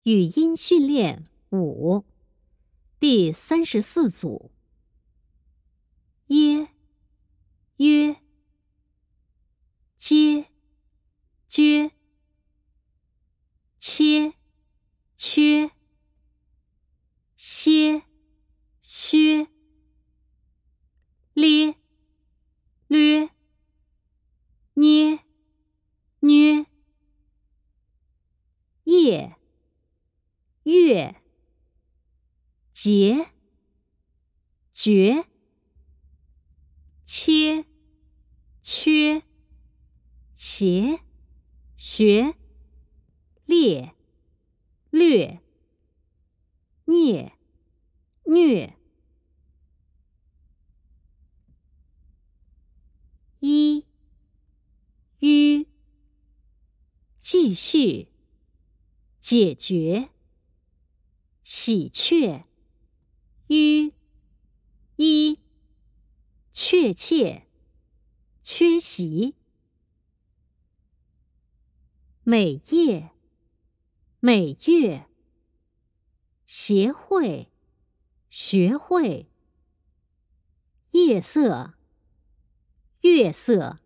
语音训练5第34组。耶、约、接、撅、切、缺、歇、削、咧、略、捏、捏、夜、月、节、绝、切、缺、斜、学、列、略、聂、虐。一、吁、继续、解决、喜鹊、吁、一、确切、缺席。每夜、每月、协会、学会、夜色、月色。